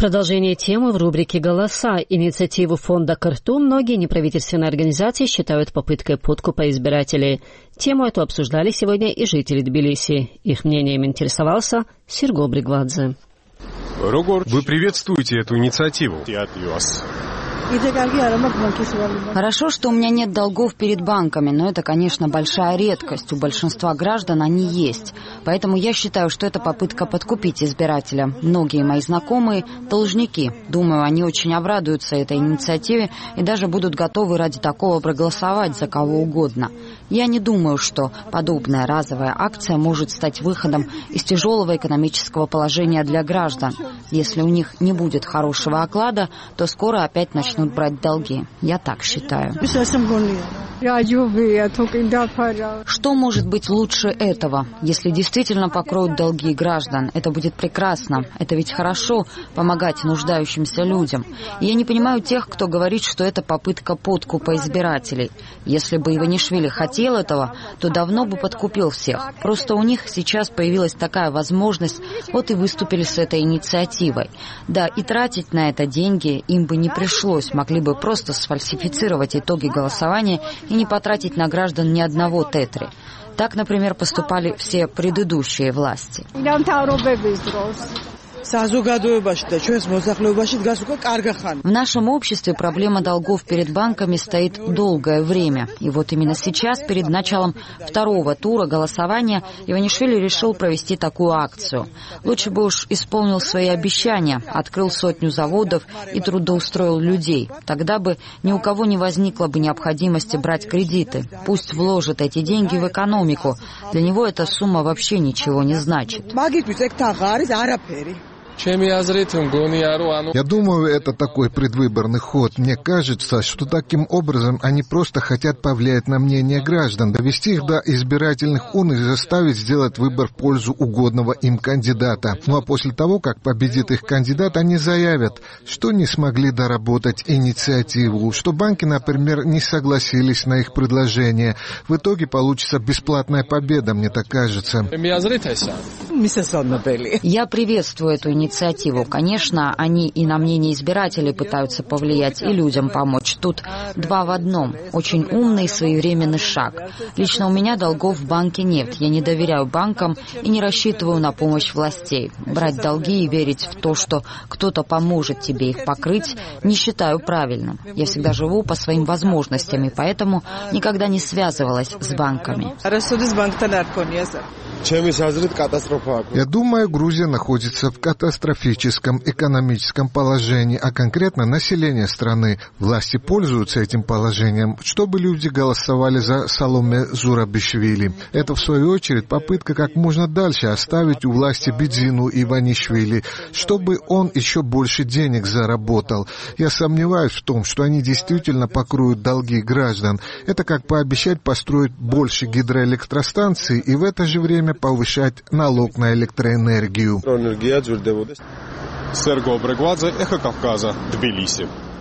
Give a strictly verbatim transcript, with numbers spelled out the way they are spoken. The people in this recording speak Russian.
Продолжение темы в рубрике «Голоса». Инициативу фонда «Картум» многие неправительственные организации считают попыткой подкупа избирателей. Тему эту обсуждали сегодня и жители Тбилиси. Их мнением интересовался Серго Бригвадзе. Вы приветствуете эту инициативу? Хорошо, что у меня нет долгов перед банками, но это, конечно, большая редкость. У большинства граждан они есть. Поэтому я считаю, что это попытка подкупить избирателя. Многие мои знакомые – должники. Думаю, они очень обрадуются этой инициативе и даже будут готовы ради такого проголосовать за кого угодно. Я не думаю, что подобная разовая акция может стать выходом из тяжелого экономического положения для граждан. Если у них не будет хорошего оклада, то скоро опять начнут брать долги. Я так считаю. Что может быть лучше этого? Если действительно покроют долги граждан, это будет прекрасно. Это ведь хорошо помогать нуждающимся людям. И я не понимаю тех, кто говорит, что это попытка подкупа избирателей. Если бы Иванишвили хотел этого, то давно бы подкупил всех. Просто у них сейчас появилась такая возможность, вот и выступили с этой инициативой. Да, и тратить на это деньги им бы не пришлось, могли бы просто сфальсифицировать итоги голосования и не потратить на граждан ни одного тетри. Так, например, поступали все предыдущие власти. В нашем обществе проблема долгов перед банками стоит долгое время. И вот именно сейчас, перед началом второго тура голосования, Иванишвили решил провести такую акцию. Лучше бы уж исполнил свои обещания, открыл сотню заводов и трудоустроил людей. Тогда бы ни у кого не возникло бы необходимости брать кредиты. Пусть вложит эти деньги в экономику. Для него эта сумма вообще ничего не значит. Я думаю, это такой предвыборный ход. Мне кажется, что таким образом они просто хотят повлиять на мнение граждан, довести их до избирательных урн и заставить сделать выбор в пользу угодного им кандидата. Ну а после того, как победит их кандидат, они заявят, что не смогли доработать инициативу, что банки, например, не согласились на их предложение. В итоге получится бесплатная победа, мне так кажется. Я приветствую эту инициативу. инициативу. Конечно, они и на мнение избирателей пытаются повлиять, и людям помочь. Тут два в одном. Очень умный и своевременный шаг. Лично у меня долгов в банке нет. Я не доверяю банкам и не рассчитываю на помощь властей. Брать долги и верить в то, что кто-то поможет тебе их покрыть, не считаю правильным. Я всегда живу по своим возможностям, и поэтому никогда не связывалась с банками. Я думаю, Грузия находится в катастрофическом экономическом положении, а конкретно население страны. Власти пользуются этим положением, чтобы люди голосовали за Саломе Зурабишвили. Это, в свою очередь, попытка как можно дальше оставить у власти Бидзину Иванишвили, чтобы он еще больше денег заработал. Я сомневаюсь в том, что они действительно покроют долги граждан. Это как пообещать построить больше гидроэлектростанций и в это же время повышать налог на электроэнергию. Серго Бригвадзе, Эхо Кавказа, Тбилиси.